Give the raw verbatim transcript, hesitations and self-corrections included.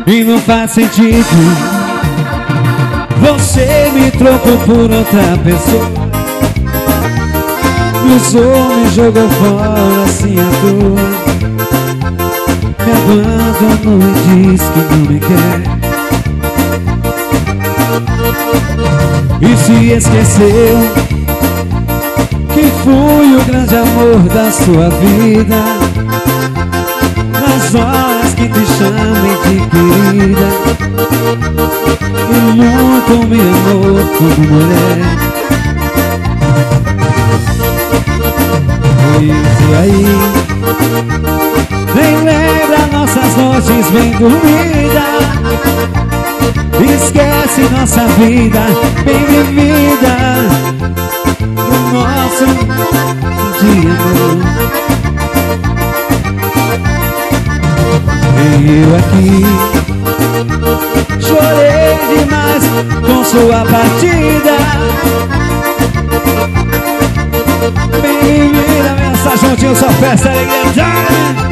E não faz sentido. Você me trocou por outra pessoa, me usou, me jogou fora assim à toa. Me abandonou e diz que não me quer. E se esqueceu que fui o grande amor da sua vida. Nas horas que te chamei de querida, e muito me amou como mulher. E aí, nem lembra nossas noites bem dormidas. Esquece nossa vida bem vivida, o nosso dia amor. E eu aqui chorei demais com sua partida. Bem vivida, essa juntinho, só festa, alegria.